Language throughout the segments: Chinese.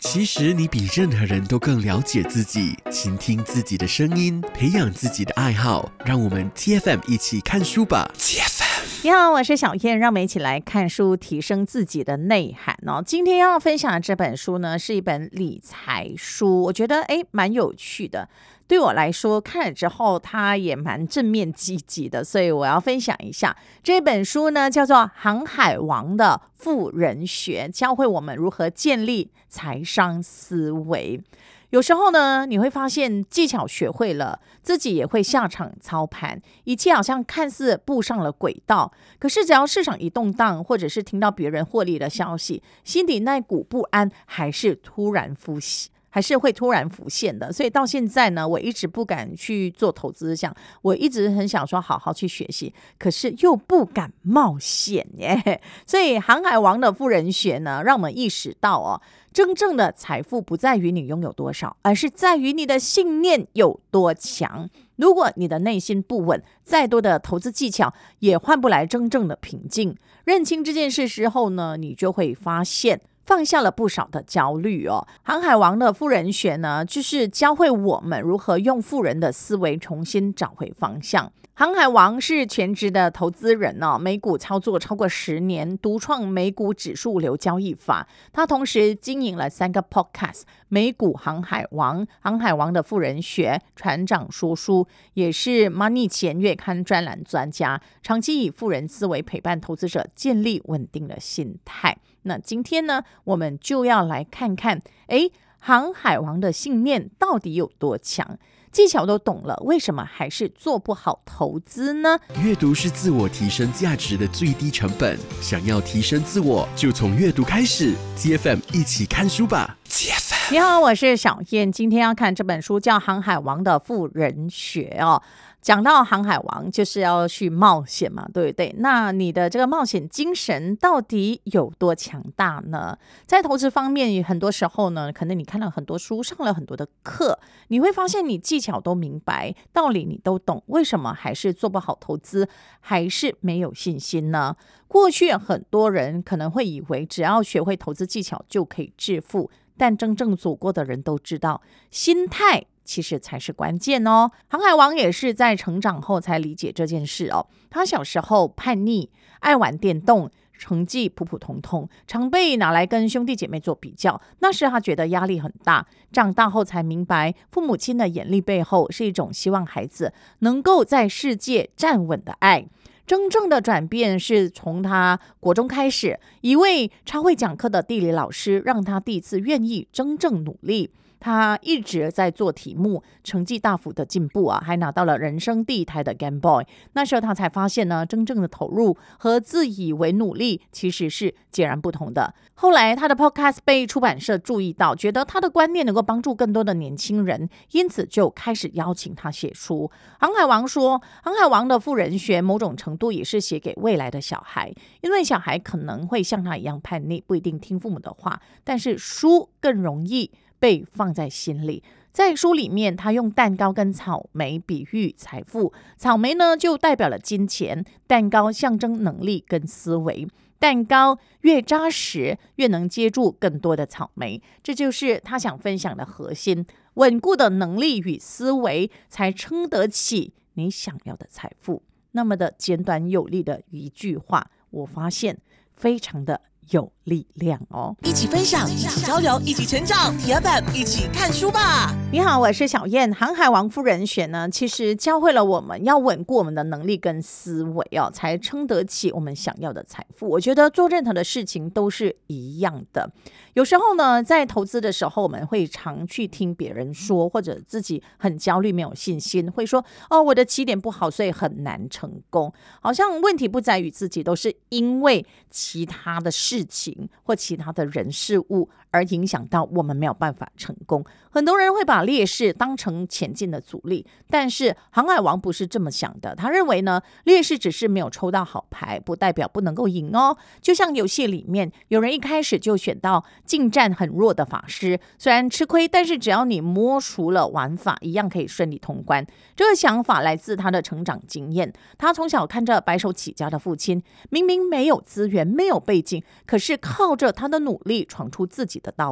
其实你比任何人都更了解自己，倾听自己的声音，培养自己的爱好。让我们 TFM 一起看书吧。TFM， 你好，我是小燕，让我们一起来看书，提升自己的内涵哦。今天要分享的这本书呢，是一本理财书，我觉得蛮有趣的。对我来说，看了之后它也蛮正面积极的，所以我要分享一下这本书呢，叫做《航海王的富人学》，教会我们如何建立财商思维。有时候呢，你会发现技巧学会了，自己也会下场操盘，一切好像看似步上了轨道。可是只要市场一动荡，或者是听到别人获利的消息，心底那股不安还是会突然浮现的。所以到现在呢，我一直不敢去做投资我一直很想说好好去学习，可是又不敢冒险耶。所以航海王的富人学呢，让我们意识到真正的财富不在于你拥有多少，而是在于你的信念有多强。如果你的内心不稳，再多的投资技巧也换不来真正的平静。认清这件事之后呢，你就会发现放下了不少的焦虑哦。航海王的富人学呢，就是教会我们如何用富人的思维重新找回方向。航海王是全职的投资人美股操作超过10年，独创美股指数流交易法。他同时经营了3个 podcast， 美股航海王、航海王的富人学、船长说书，也是 Money 钱月刊专栏专家，长期以富人思维陪伴投资者建立稳定的心态。那今天呢，我们就要来看看航海王的信念到底有多强，技巧都懂了，为什么还是做不好投资呢？ 阅读是自我提升价值的最低成本，想要提升自我，就从阅读开始。 TFM 一起看书吧。 你好，我是小燕，今天要看这本书叫《航海王的富人学》哦。讲到航海王就是要去冒险嘛，对不对？那你的这个冒险精神到底有多强大呢？在投资方面，很多时候呢，可能你看了很多书，上了很多的课，你会发现你技巧都明白，道理你都懂，为什么还是做不好投资，还是没有信心呢？过去很多人可能会以为只要学会投资技巧就可以致富，但真正走过的人都知道，心态其实才是关键哦。航海王也是在成长后才理解这件事哦。他小时候叛逆，爱玩电动，成绩普普通通，常被拿来跟兄弟姐妹做比较。那时他觉得压力很大，长大后才明白，父母亲的严厉背后是一种希望孩子能够在世界站稳的爱。真正的转变是从他国中开始，一位超会讲课的地理老师让他第一次愿意真正努力。他一直在做题目，成绩大幅的进步还拿到了人生第1台的 Game Boy。 那时候他才发现呢，真正的投入和自以为努力其实是截然不同的。后来他的 Podcast 被出版社注意到，觉得他的观念能够帮助更多的年轻人，因此就开始邀请他写书。航海王说，航海王的富人学某种程度也是写给未来的小孩，因为小孩可能会像他一样叛逆，不一定听父母的话，但是书更容易被放在心里。在书里面，他用蛋糕跟草莓比喻财富，草莓呢就代表了金钱，蛋糕象征能力跟思维。蛋糕越扎实，越能接住更多的草莓，这就是他想分享的核心。稳固的能力与思维，才撑得起你想要的财富。那么的简短有力的一句话，我发现非常的有力量哦。 一起分享，一起交流，一起成长。TFM 一起看书吧。 你好，我是小燕。航海王富人学呢，其实教会了我们要稳固我们的能力跟思维才撑得起我们想要的财富。我觉得做任何的事情都是一样的。有时候呢，在投资的时候，我们会常去听别人说，或者自己很焦虑没有信心，会说我的起点不好，所以很难成功。好像问题不在于自己，都是因为其他的事情或其他的人事物而影响到我们没有办法成功。很多人会把劣势当成前进的阻力，但是航海王不是这么想的。他认为呢，劣势只是没有抽到好牌，不代表不能够赢哦。就像游戏里面有人一开始就选到近战很弱的法师，虽然吃亏，但是只要你摸熟了玩法，一样可以顺利通关。这个想法来自他的成长经验。他从小看着白手起家的父亲，明明没有资源，没有背景，可是靠着他的努力闯出自己的道路。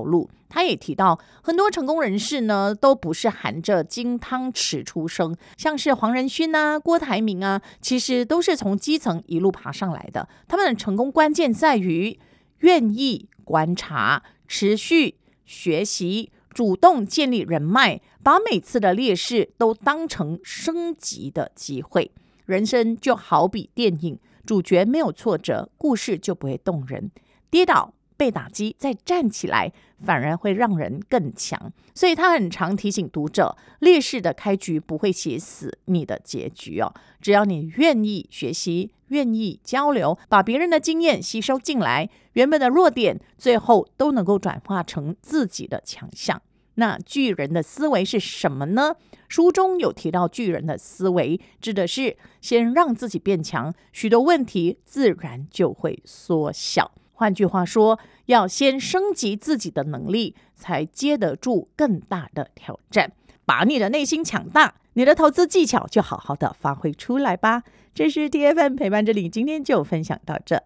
他也提到，很多成功人士呢，都不是含着金汤匙出生，像是黄仁勋啊、郭台铭啊，其实都是从基层一路爬上来的。他们的成功关键在于愿意观察、持续学习、主动建立人脉，把每次的劣势都当成升级的机会。人生就好比电影，主角没有挫折，故事就不会动人。跌倒、被打击，再站起来，反而会让人更强。所以他很常提醒读者，劣势的开局不会写死你的结局哦。只要你愿意学习，愿意交流，把别人的经验吸收进来，原本的弱点最后都能够转化成自己的强项。那巨人的思维是什么呢？书中有提到，巨人的思维指的是先让自己变强，许多问题自然就会缩小。换句话说，要先升级自己的能力，才接得住更大的挑战。把你的内心强大，你的投资技巧就好好的发挥出来吧。这是 TFM 陪伴着你，今天就分享到这。